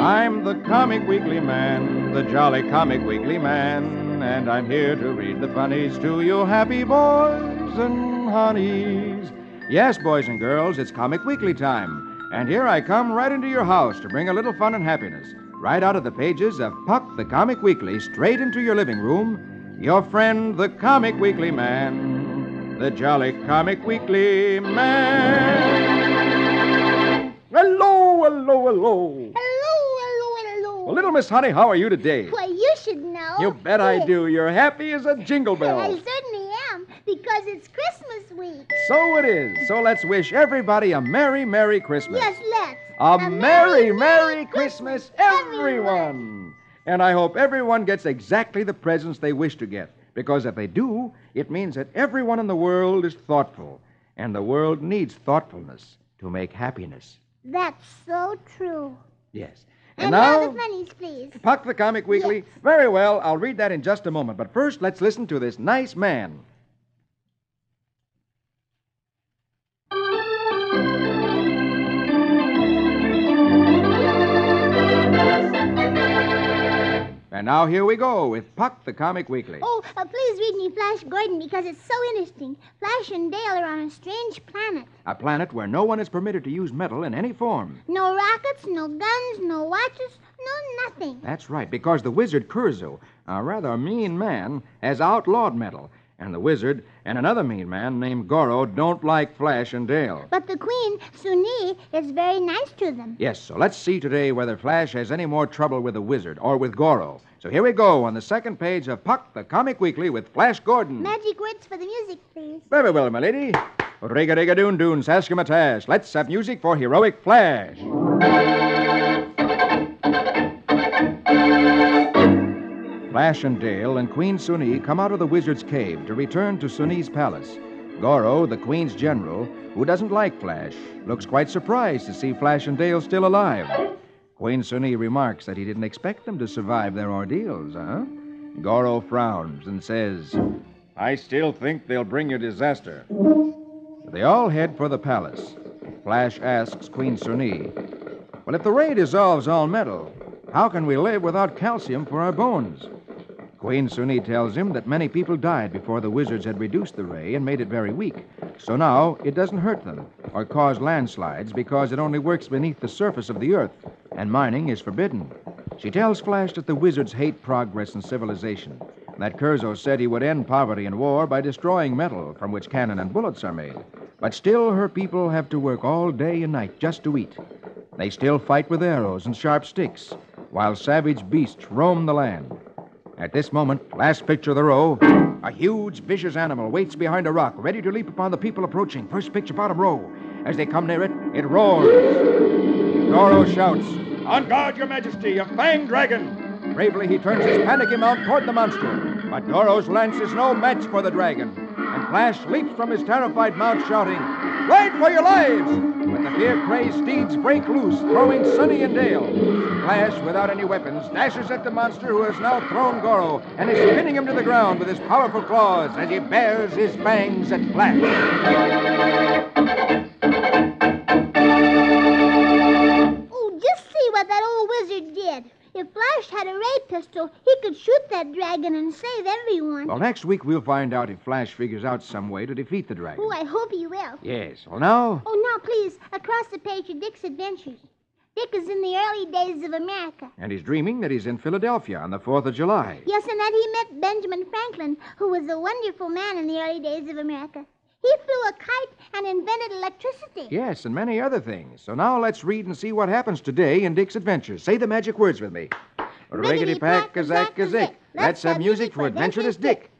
I'm the Comic Weekly Man, the jolly Comic Weekly Man, and I'm here to read the funnies to you happy boys and honeys. Yes, boys and girls, it's Comic Weekly time, and here I come right into your house to bring a little fun and happiness, right out of the pages of Puck the Comic Weekly, straight into your living room. Your friend, the Comic Weekly Man, the jolly Comic Weekly Man. Hello, hello, hello. Well, little Miss Honey, how are you today? Well, you should know. You bet I do. You're happy as a jingle bell. I certainly am, because it's Christmas week. So it is. So let's wish everybody a Merry, Merry Christmas. Yes, let's. A Merry, Merry Christmas, everyone. And I hope everyone gets exactly the presents they wish to get. Because if they do, it means that everyone in the world is thoughtful. And the world needs thoughtfulness to make happiness. That's so true. Yes. And now the funnies, please. Puck the Comic Weekly. Yes. Very well. I'll read that in just a moment. But first, let's listen to this nice man. And now here we go with Puck the Comic Weekly. Oh, please read me Flash Gordon, because it's so interesting. Flash and Dale are on a strange planet. A planet where no one is permitted to use metal in any form. No rockets, no guns, no watches, no nothing. That's right, because the wizard Kurzo, a rather mean man, has outlawed metal. And the wizard and another mean man named Goro don't like Flash and Dale. But the Queen, Suni, is very nice to them. Yes, so let's see today whether Flash has any more trouble with the wizard or with Goro. So here we go on the second page of Puck the Comic Weekly with Flash Gordon. Magic words for the music, please. Very well, my lady. Riga-diga-doon-doon, saskimatash. Let's have music for heroic Flash. Flash and Dale and Queen Suni come out of the wizard's cave to return to Suni's palace. Goro, the Queen's general, who doesn't like Flash, looks quite surprised to see Flash and Dale still alive. Queen Suni remarks that he didn't expect them to survive their ordeals, Goro frowns and says, I still think they'll bring you disaster. They all head for the palace. Flash asks Queen Suni, well, if the ray dissolves all metal, how can we live without calcium for our bones? Queen Suni tells him that many people died before the wizards had reduced the ray and made it very weak. So now it doesn't hurt them or cause landslides because it only works beneath the surface of the earth, and mining is forbidden. She tells Flash that the wizards hate progress and civilization, that Kurzo said he would end poverty and war by destroying metal from which cannon and bullets are made. But still her people have to work all day and night just to eat. They still fight with arrows and sharp sticks, while savage beasts roam the land. At this moment, last picture of the row, a huge, vicious animal waits behind a rock, ready to leap upon the people approaching. First picture, bottom row. As they come near it, it roars. Goro shouts, on guard, your majesty, a fanged dragon. Bravely, he turns his panicky mount toward the monster. But Goro's lance is no match for the dragon. And Flash leaps from his terrified mount, shouting, ride for your lives! But the fear-crazed steeds break loose, throwing Suni and Dale. Flash, without any weapons, dashes at the monster who has now thrown Goro and is pinning him to the ground with his powerful claws as he bares his fangs at Flash. Oh, just see what that old wizard did. If Flash had a ray pistol, he could shoot that dragon and save everyone. Well, next week we'll find out if Flash figures out some way to defeat the dragon. Oh, I hope he will. Yes. Well, now... Oh, now, please, across the page are Dick's adventures. Dick is in the early days of America. And he's dreaming that he's in Philadelphia on the 4th of July. Yes, and that he met Benjamin Franklin, who was a wonderful man in the early days of America. He flew a kite and invented electricity. Yes, and many other things. So now let's read and see what happens today in Dick's adventures. Say the magic words with me. Riggedy-pack-a-zack-a-zick. Let's have music for Adventurous Dick.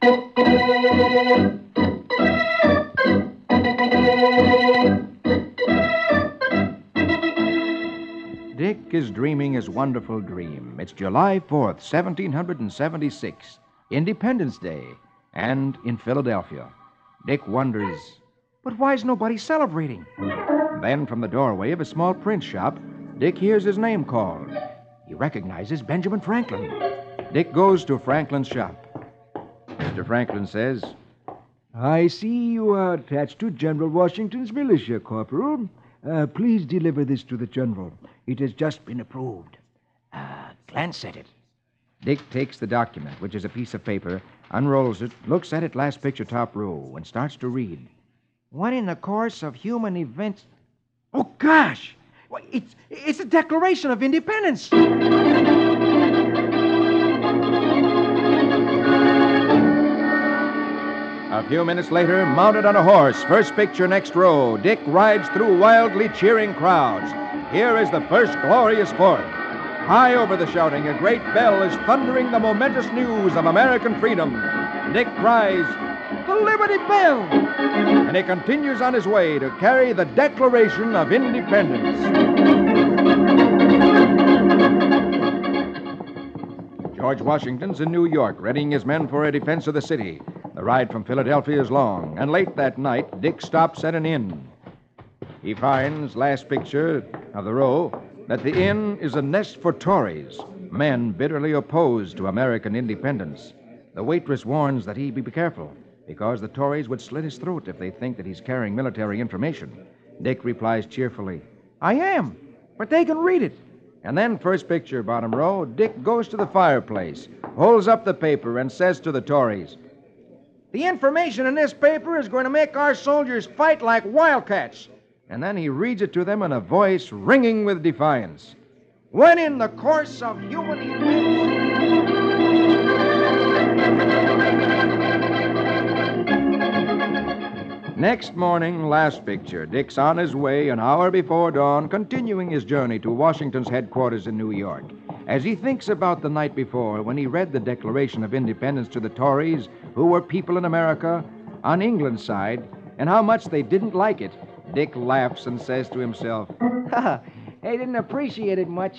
Dick is dreaming his wonderful dream. It's July 4th, 1776, Independence Day, and in Philadelphia. Dick wonders, but why is nobody celebrating? Then from the doorway of a small print shop, Dick hears his name called. He recognizes Benjamin Franklin. Dick goes to Franklin's shop. Mr. Franklin says, I see you are attached to General Washington's militia, Corporal. Please deliver this to the General. It has just been approved. glance at it. Dick takes the document, which is a piece of paper, unrolls it, looks at it last picture top row, and starts to read. What in the course of human events... Oh, gosh! Well, it's a Declaration of Independence! A few minutes later, mounted on a horse, first picture next row, Dick rides through wildly cheering crowds. Here is the first glorious sport. High over the shouting, a great bell is thundering the momentous news of American freedom. Dick cries, "The Liberty Bell!" And he continues on his way to carry the Declaration of Independence. George Washington's in New York, readying his men for a defense of the city. The ride from Philadelphia is long, and late that night, Dick stops at an inn. He finds, last picture of the row, that the inn is a nest for Tories, men bitterly opposed to American independence. The waitress warns that he be careful, because the Tories would slit his throat if they think that he's carrying military information. Dick replies cheerfully, "I am, but they can read it." And then, first picture, bottom row, Dick goes to the fireplace, holds up the paper, and says to the Tories, "The information in this paper is going to make our soldiers fight like wildcats." And then he reads it to them in a voice ringing with defiance. When in the course of human events... Next morning, last picture, Dick's on his way an hour before dawn, continuing his journey to Washington's headquarters in New York. As he thinks about the night before, when he read the Declaration of Independence to the Tories, who were people in America, on England's side, and how much they didn't like it, Dick laughs and says to himself, "They didn't appreciate it much."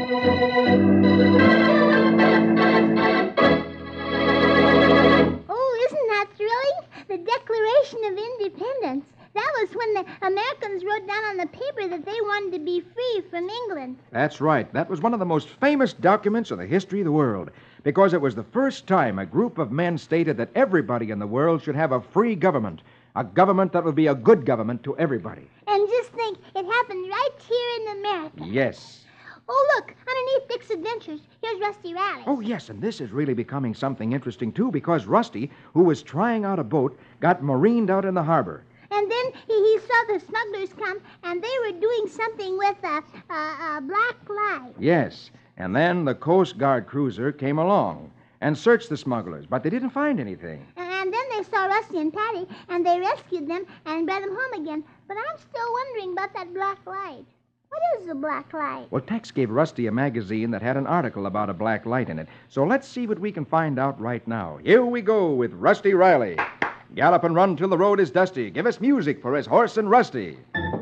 Oh, isn't that thrilling? The Declaration of Independence. That was when the Americans wrote down on the paper that they wanted to be free from England. That's right. That was one of the most famous documents in the history of the world, because it was the first time a group of men stated that everybody in the world should have a free government, a government that would be a good government to everybody. And just think, it happened right here in America. Yes. Oh, look, underneath Dick's Adventures, here's Rusty Riley. Oh, yes, and this is really becoming something interesting, too, because Rusty, who was trying out a boat, got marined out in the harbor. And then he saw the smugglers come, and they were doing something with a black light. Yes, and then the Coast Guard cruiser came along and searched the smugglers, but they didn't find anything. And then they saw Rusty and Patty, and they rescued them and brought them home again. But I'm still wondering about that black light. What is a black light? Well, Tex gave Rusty a magazine that had an article about a black light in it. So let's see what we can find out right now. Here we go with Rusty Riley. Gallop and run till the road is dusty. Give us music for his horse and Rusty.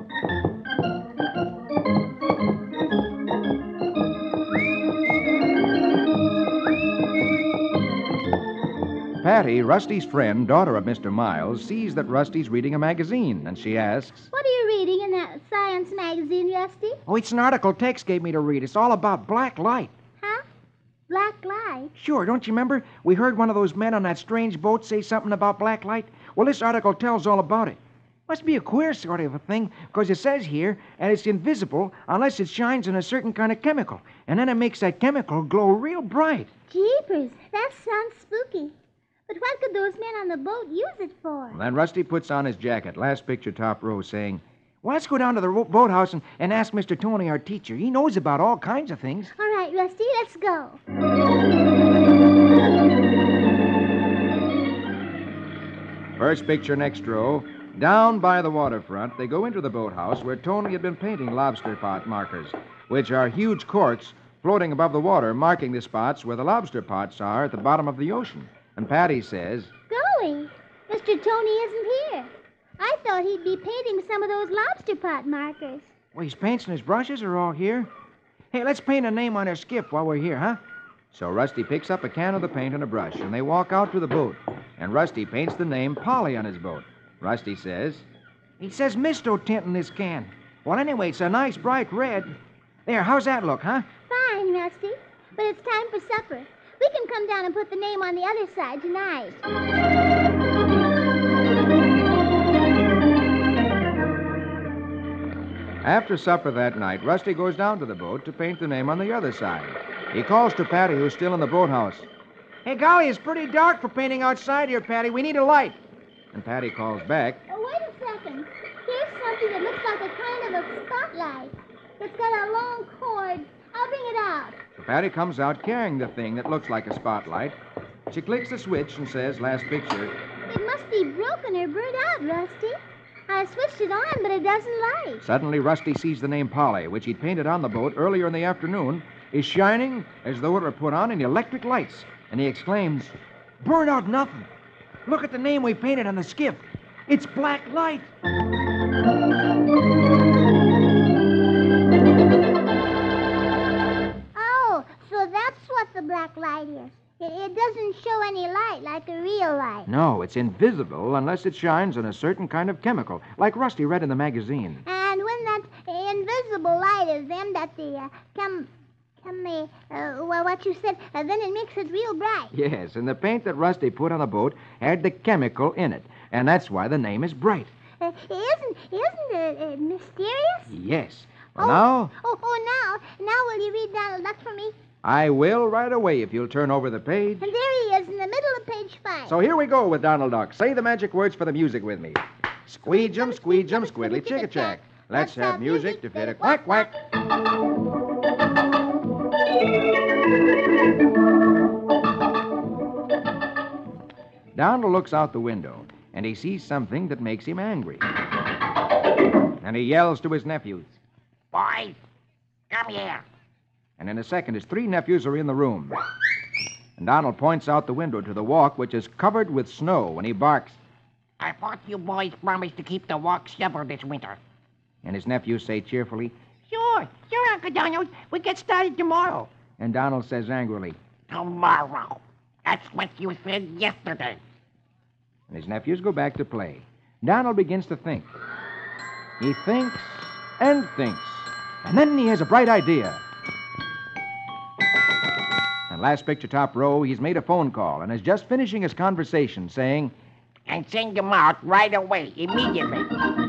Patty, Rusty's friend, daughter of Mr. Miles, sees that Rusty's reading a magazine, and she asks, What are you reading in that science magazine, Rusty? "Oh, it's an article Tex gave me to read. It's all about black light." Huh? Black light? Sure, don't you remember? We heard one of those men on that strange boat say something about black light. Well, this article tells all about it. Must be a queer sort of a thing, because it says here, and it's invisible unless it shines in a certain kind of chemical, and then it makes that chemical glow real bright. Jeepers, that sounds spooky. But what could those men on the boat use it for? Then Rusty puts on his jacket, last picture top row, saying, "Well, let's go down to the boathouse and ask Mr. Tony, our teacher. He knows about all kinds of things." All right, Rusty, let's go. First picture next row. Down by the waterfront, they go into the boathouse where Tony had been painting lobster pot markers, which are huge corks floating above the water, marking the spots where the lobster pots are at the bottom of the ocean. And Patty says, Golly, Mr. Tony isn't here. I thought he'd be painting some of those lobster pot markers. "Well, his paints and his brushes are all here. Hey, let's paint a name on our skiff while we're here, huh?" So Rusty picks up a can of the paint and a brush, and they walk out to the boat. And Rusty paints the name Polly on his boat. Rusty says, "It says Misto tint in this can. Well, anyway, it's a nice bright red. There, how's that look, huh?" Fine, Rusty. But it's time for supper. We can come down and put the name on the other side tonight. After supper that night, Rusty goes down to the boat to paint the name on the other side. He calls to Patty, who's still in the boathouse. Hey, golly, it's pretty dark for painting outside here, Patty. We need a light. And Patty calls back. Oh, wait a second. Here's something that looks like a kind of a spotlight. It's got a long cord. I'll bring it out. So Patty comes out carrying the thing that looks like a spotlight. She clicks the switch and says, last picture. It must be broken or burnt out, Rusty. I switched it on, but it doesn't light. Suddenly, Rusty sees the name Polly, which he'd painted on the boat earlier in the afternoon, is shining as though it were put on in electric lights. And he exclaims, burn out nothing. Look at the name we painted on the skiff. It's Black Light. Oh, so that's what the black light is. It doesn't show any light like a real light. No, it's invisible unless it shines on a certain kind of chemical, like Rusty read in the magazine. And when that invisible light is aimed at the what you said, then it makes it real bright. Yes, and the paint that Rusty put on the boat had the chemical in it, and that's why the name is Bright. Isn't it mysterious? Yes. Well, now, Now will you read Donald Duck for me? I will right away if you'll turn over the page. And there he is in the middle of page 5. So here we go with Donald Duck. Say the magic words for the music with me. Squeejum, squeejum, squiddly chicka-chack. Let's have music to fit a quack, quack. Donald looks out the window, and he sees something that makes him angry. And he yells to his nephews. Boys, come here. And in a second, his 3 nephews are in the room. And Donald points out the window to the walk, which is covered with snow, and he barks. I thought you boys promised to keep the walk shoveled this winter. And his nephews say cheerfully. Sure, Uncle Donald. We get started tomorrow. And Donald says angrily. Tomorrow. That's what you said yesterday. And his nephews go back to play. Donald begins to think. He thinks and thinks. And then he has a bright idea. And last picture, top row, he's made a phone call and is just finishing his conversation, saying, And send them out right away, immediately.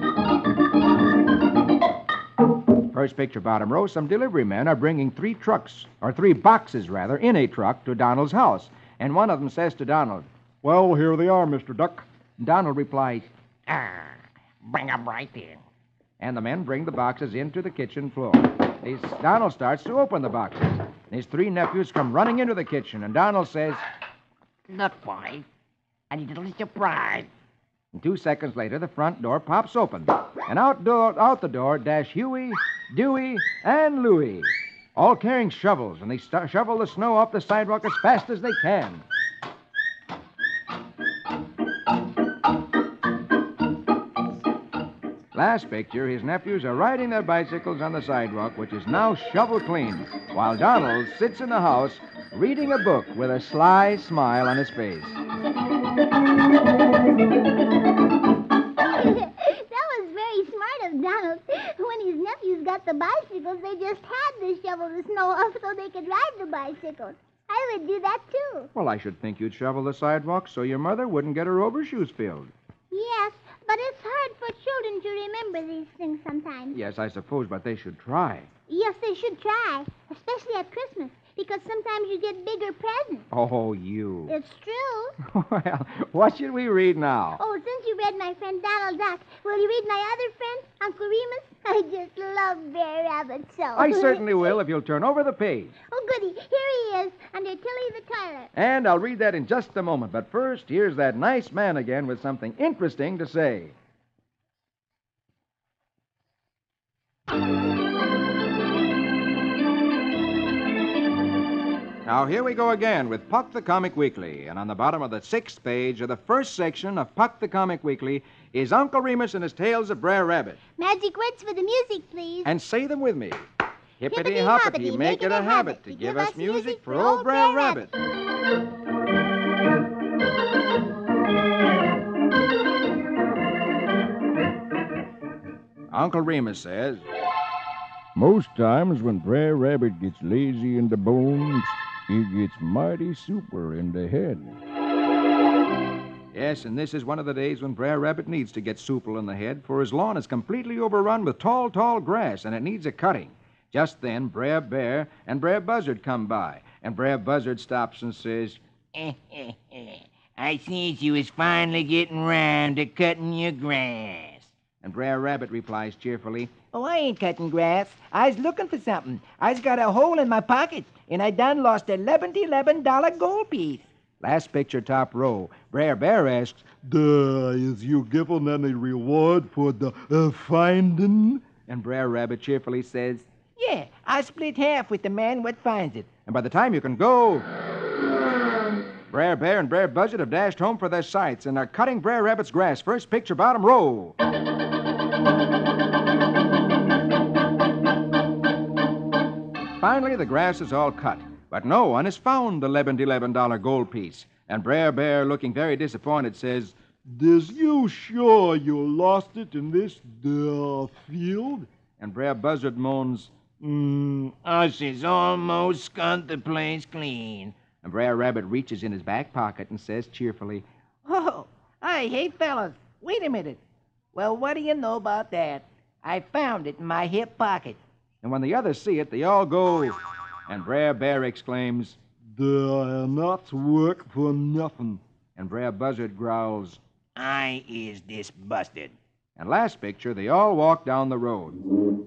First picture, bottom row, some delivery men are bringing 3 boxes, in a truck to Donald's house. And one of them says to Donald, Well, here they are, Mr. Duck. Donald replies, Bring them right in. and the men bring the boxes into the kitchen floor. Donald starts to open the boxes. And his 3 nephews come running into the kitchen, and Donald says, Look, boys, a little surprise. and 2 seconds later, the front door pops open. And out the door dash Huey, Dewey, and Louie, all carrying shovels, and they shovel the snow off the sidewalk as fast as they can. Last picture, his nephews are riding their bicycles on the sidewalk, which is now shovel clean, while Donald sits in the house reading a book with a sly smile on his face. That was very smart of Donald. When his nephews got the bicycles, they just had to shovel the snow off so they could ride the bicycles. I would do that, too. Well, I should think you'd shovel the sidewalk so your mother wouldn't get her overshoes filled. Yes, but it's hard for children to remember these things sometimes. Yes, I suppose, but they should try. Yes, they should try, especially at Christmas, because sometimes you get bigger presents. Oh, you. It's true. Well, what should we read now? Oh, since you read my friend Donald Duck, will you read my other friend, Uncle Remus? I just love Bear Rabbit so. I certainly will if you'll turn over the page. Oh, goody. Here he is, under Tilly the Toiler. And I'll read that in just a moment. But first, here's that nice man again with something interesting to say. Now, here we go again with Puck the Comic Weekly. And on the bottom of the 6th page of the first section of Puck the Comic Weekly is Uncle Remus and his Tales of Brer Rabbit. Magic words for the music, please. And say them with me. Hippity-hoppity, make it a habit to give us music for old Brer Rabbit. Uncle Remus says, Most times when Brer Rabbit gets lazy in the bones, he gets mighty super in the head. Yes, and this is one of the days when Brer Rabbit needs to get supple in the head, for his lawn is completely overrun with tall, tall grass, and it needs a cutting. Just then, Brer Bear and Brer Buzzard come by, and Brer Buzzard stops and says, I sees you is finally getting round to cutting your grass. and Brer Rabbit replies cheerfully, Oh, I ain't cutting grass. I's looking for something. I's got a hole in my pocket, and I done lost a $11 gold piece. Last picture, top row. Brer Bear asks, Is you given any reward for the finding? and Brer Rabbit cheerfully says, Yeah, I split half with the man what finds it. and by the time you can go, Brer Bear and Brer Buzzard have dashed home for their scythes and are cutting Brer Rabbit's grass. First picture, bottom row. Finally, the grass is all cut, but no one has found the $11 gold piece. And Brer Bear, looking very disappointed, says, Is you sure you lost it in this field? and Brer Buzzard moans, Us is almost skunt the place clean. and Brer Rabbit reaches in his back pocket and says cheerfully, Oh, hey, fellas, wait a minute. Well, what do you know about that? I found it in my hip pocket. and when the others see it, they all go, and Brer Bear exclaims, They're not work for nothing. and Brer Buzzard growls, I is disbusted. and last picture, they all walk down the road.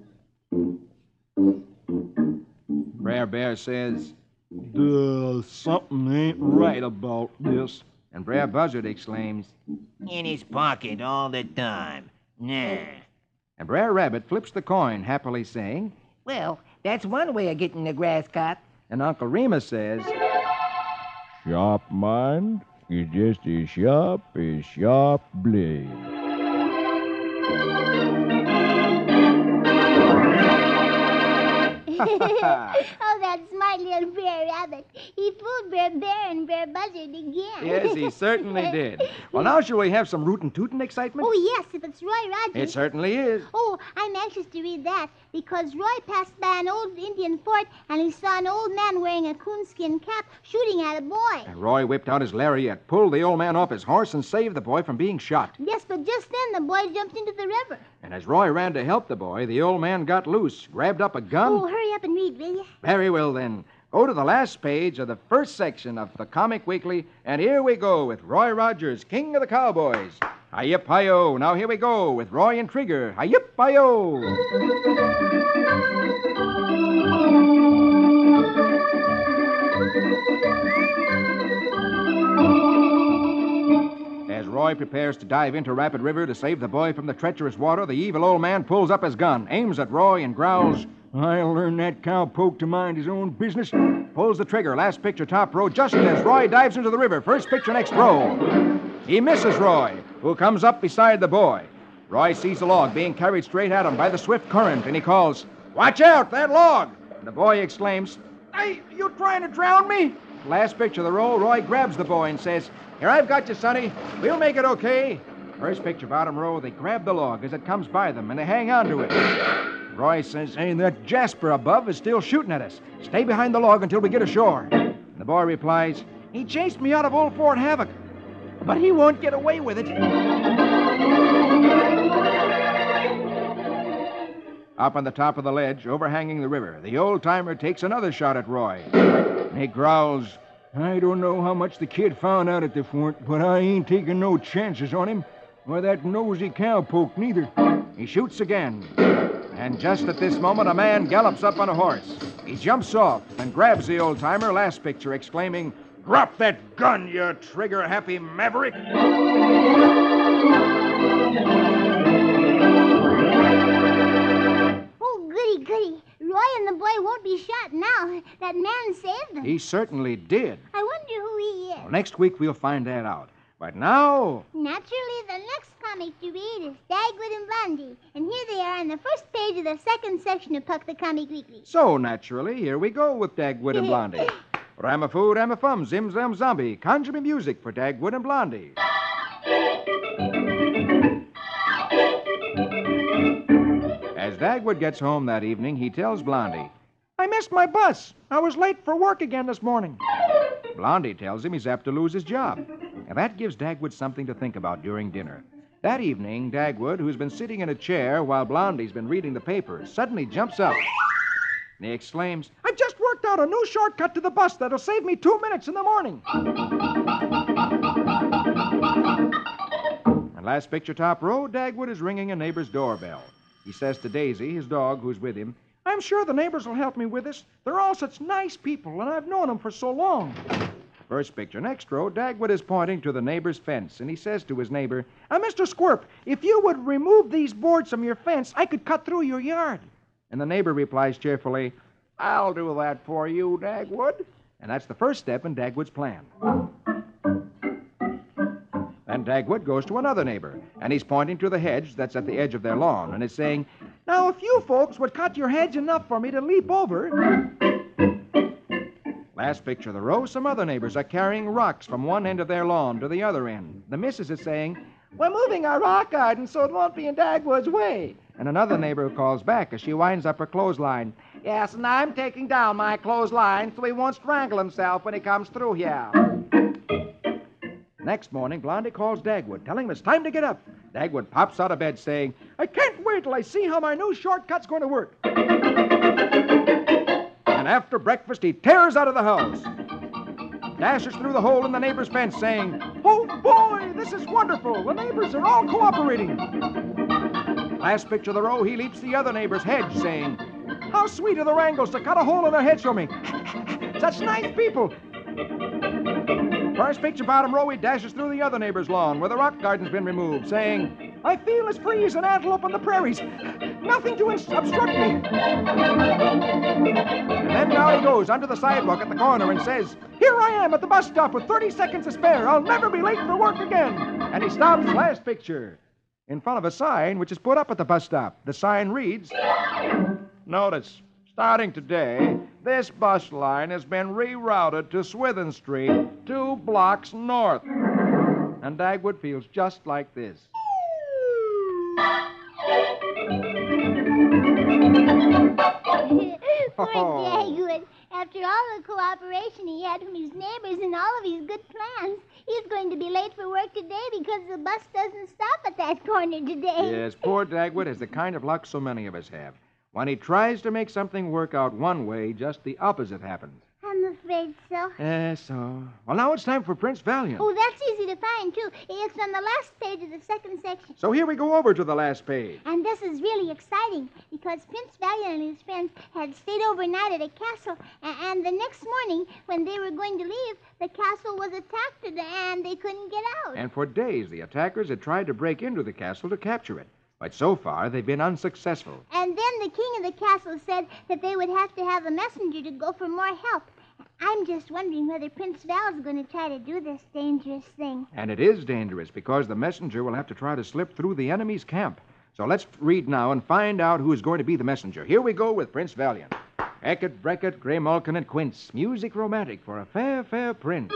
Brer Bear says, Something ain't right about this. and Brer Buzzard exclaims, In his pocket all the time. Nah. and Brer Rabbit flips the coin, happily saying, Well, that's one way of getting the grass cut. and Uncle Remus says, Sharp mind is just as sharp as sharp blade. Oh, that smart little Brer Rabbit. He fooled Brer Bear and Brer Buzzard again. Yes, he certainly did. Well, now shall we have some rootin' tootin' excitement? Oh, yes, if it's Roy Rogers. It certainly is. Oh, I'm anxious to read that because Roy passed by an old Indian fort and he saw an old man wearing a coonskin cap shooting at a boy. And Roy whipped out his lariat, pulled the old man off his horse, and saved the boy from being shot. Yes, but just then the boy jumped into the river. And as Roy ran to help the boy, the old man got loose, grabbed up a gun. Oh, hurry up and read, will you? Very well, then. Go to the last page of the first section of the Comic Weekly, and here we go with Roy Rogers, King of the Cowboys. Hi-yip, hi-yo. Now here we go with Roy and Trigger. Hi-yip, hi-yo. As Roy prepares to dive into Rapid River to save the boy from the treacherous water, the evil old man pulls up his gun, aims at Roy, and growls, I'll learn that cowpoke to mind his own business. pulls the trigger. Last picture, top row, just as Roy dives into the river. First picture, next row. He misses Roy, who comes up beside the boy. Roy sees the log being carried straight at him by the swift current, and he calls, Watch out, that log! And the boy exclaims, Hey, you trying to drown me? Last picture of the roll, Roy grabs the boy and says, Here, I've got you, Sonny. We'll make it okay. First picture, bottom row, they grab the log as it comes by them, and they hang on to it. Roy says, Hey, that Jasper above is still shooting at us. Stay behind the log until we get ashore. And the boy replies, He chased me out of old Fort Havoc, but he won't get away with it. Up on the top of the ledge, overhanging the river, the old-timer takes another shot at Roy. And he growls, I don't know how much the kid found out at the fort, but I ain't taking no chances on him. Or that nosy cowpoke, neither. He shoots again. And just at this moment, a man gallops up on a horse. He jumps off and grabs the old-timer, last picture, exclaiming, Drop that gun, you trigger-happy maverick! Oh, goody, goody. Roy and the boy won't be shot now. That man saved them. He certainly did. I wonder who he is. Well, next week, we'll find that out. But now, Naturally, the next comic to read is Dagwood and Blondie. And here they are on the first page of the second section of Puck the Comic Weekly. so naturally, here we go with Dagwood and Blondie. Ramafoo, Ramafum, Zim Zam Zombie. Conjure me music for Dagwood and Blondie. As Dagwood gets home that evening, he tells Blondie, I missed my bus. I was late for work again this morning. Blondie tells him he's apt to lose his job. And that gives Dagwood something to think about during dinner. That evening, Dagwood, who's been sitting in a chair while Blondie's been reading the paper, suddenly jumps up. And he exclaims, "I just worked out a new shortcut to the bus that'll save me 2 minutes in the morning." And last picture, top row, Dagwood is ringing a neighbor's doorbell. He says to Daisy, his dog, who's with him, "I'm sure the neighbors will help me with this. They're all such nice people, and I've known them for so long." First picture, next row, Dagwood is pointing to the neighbor's fence, and he says to his neighbor, "Mr. Squirp, if you would remove these boards from your fence, I could cut through your yard." And the neighbor replies cheerfully, "I'll do that for you, Dagwood." And that's the first step in Dagwood's plan. Then Dagwood goes to another neighbor, and he's pointing to the hedge that's at the edge of their lawn, and is saying, "Now, if you folks would cut your hedge enough for me to leap over." Last picture of the row, some other neighbors are carrying rocks from one end of their lawn to the other end. The missus is saying, "We're moving our rock garden so it won't be in Dagwood's way." And another neighbor calls back as she winds up her clothesline, "Yes, and I'm taking down my clothesline so he won't strangle himself when he comes through here." Next morning, Blondie calls Dagwood, telling him it's time to get up. Dagwood pops out of bed saying, "I can't wait till I see how my new shortcut's going to work." And after breakfast, he tears out of the house, dashes through the hole in the neighbor's fence, saying, "Oh, boy, this is wonderful. The neighbors are all cooperating." Last picture of the row, he leaps the other neighbor's hedge, saying, "How sweet of the Wrangles to cut a hole in their hedge for me. Such nice people." First picture, bottom row, he dashes through the other neighbor's lawn where the rock garden's been removed, saying, "I feel as free as an antelope on the prairies. Nothing to obstruct me." And then now he goes onto the sidewalk at the corner and says, "Here I am at the bus stop with 30 seconds to spare. I'll never be late for work again." And he stops, last picture, in front of a sign which is put up at the bus stop. The sign reads, "Notice, starting today, this bus line has been rerouted to Swithin Street, 2 blocks north." And Dagwood feels just like this. Poor Dagwood. After all the cooperation he had from his neighbors and all of his good plans, he's going to be late for work today because the bus doesn't stop at that corner today. Yes, poor Dagwood has the kind of luck so many of us have. When he tries to make something work out one way, just the opposite happens. I'm afraid so. So. Well, now it's time for Prince Valiant. Oh, that's easy to find, too. It's on the last page of the second section. So here we go over to the last page. And this is really exciting because Prince Valiant and his friends had stayed overnight at a castle, and the next morning, when they were going to leave, the castle was attacked and they couldn't get out. And for days, the attackers had tried to break into the castle to capture it. But so far, they've been unsuccessful. And then the king of the castle said that they would have to have a messenger to go for more help. I'm just wondering whether Prince Val's going to try to do this dangerous thing. And it is dangerous because the messenger will have to try to slip through the enemy's camp. So let's read now and find out who is going to be the messenger. Here we go with Prince Valiant. Eckert, Breckett, Graymalkin, and Quince. Music romantic for a fair, fair prince.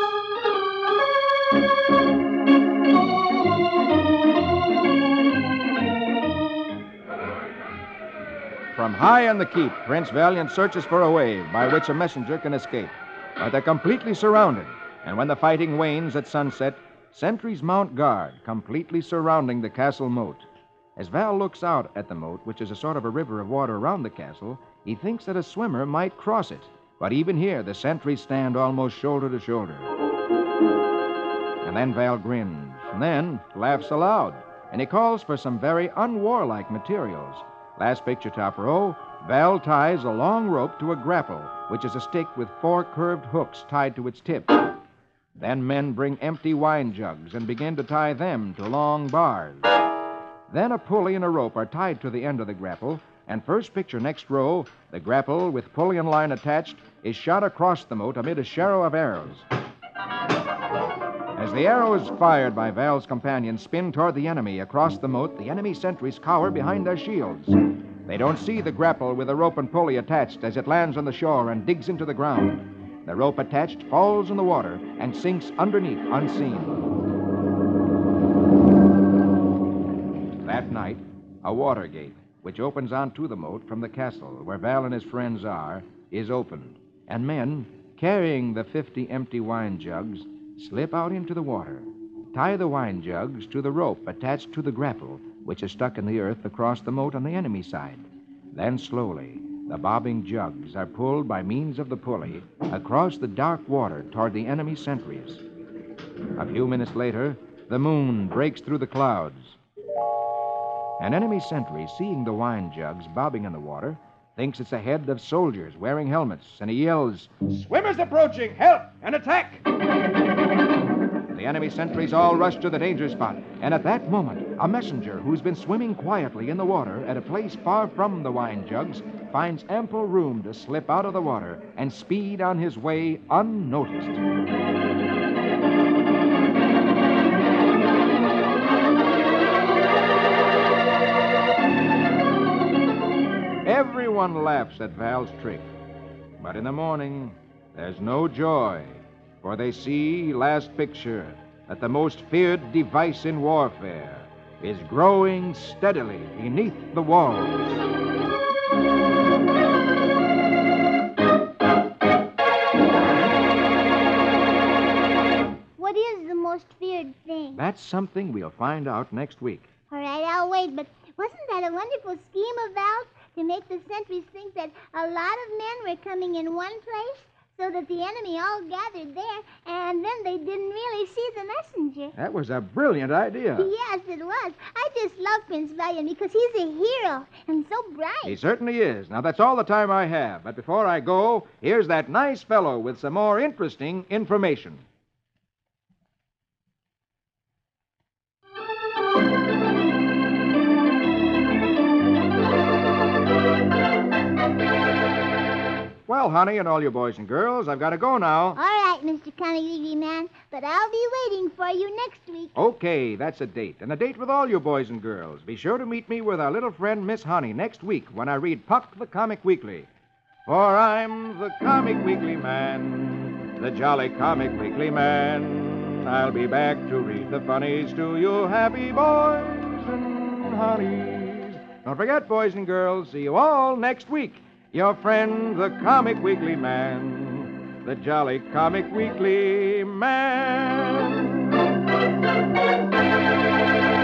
From high on the keep, Prince Valiant searches for a way by which a messenger can escape. But they're completely surrounded, and when the fighting wanes at sunset, sentries mount guard, completely surrounding the castle moat. As Val looks out at the moat, which is a sort of a river of water around the castle, he thinks that a swimmer might cross it. But even here, the sentries stand almost shoulder to shoulder. And then Val grins, and then laughs aloud, and he calls for some very unwarlike materials. Last picture, top row, Val ties a long rope to a grapple, which is a stick with 4 curved hooks tied to its tip. Then men bring empty wine jugs and begin to tie them to long bars. Then a pulley and a rope are tied to the end of the grapple, and first picture, next row, the grapple with pulley and line attached is shot across the moat amid a shower of arrows. As the arrows fired by Val's companions spin toward the enemy across the moat, the enemy sentries cower behind their shields. They don't see the grapple with the rope and pulley attached as it lands on the shore and digs into the ground. The rope attached falls in the water and sinks underneath unseen. That night, a water gate, which opens onto the moat from the castle where Val and his friends are, is opened, and men, carrying the 50 empty wine jugs, slip out into the water, tie the wine jugs to the rope attached to the grapple, which is stuck in the earth across the moat on the enemy side. Then slowly, The bobbing jugs are pulled by means of the pulley across the dark water toward the enemy sentries. A few minutes later, the moon breaks through the clouds. An enemy sentry, seeing the wine jugs bobbing in the water, thinks it's a head of soldiers wearing helmets, and he yells, "Swimmers approaching! Help and attack!" The enemy sentries all rush to the danger spot, and at that moment, a messenger who's been swimming quietly in the water at a place far from the wine jugs finds ample room to slip out of the water and speed on his way unnoticed. Everyone laughs at Val's trick, but in the morning, there's no joy. For they see, last picture, that the most feared device in warfare is growing steadily beneath the walls. What is the most feared thing? That's something we'll find out next week. All right, I'll wait, but wasn't that a wonderful scheme of Val's to make the sentries think that a lot of men were coming in one place so that the enemy all gathered there, and then they didn't really see the messenger? That was a brilliant idea. Yes, it was. I just love Prince Valiant because he's a hero and so bright. He certainly is. Now, that's all the time I have. But before I go, here's that nice fellow with some more interesting information. Well, honey, and all you boys and girls, I've got to go now. All right, Mr. Comic Weekly Man, but I'll be waiting for you next week. Okay, that's a date. And a date with all you boys and girls. Be sure to meet me with our little friend, Miss Honey, next week when I read Puck the Comic Weekly. For I'm the Comic Weekly Man, the jolly Comic Weekly Man. I'll be back to read the funnies to you happy boys and honeys. Don't forget, boys and girls, see you all next week. Your friend, the Comic Weekly Man, the jolly Comic Weekly Man.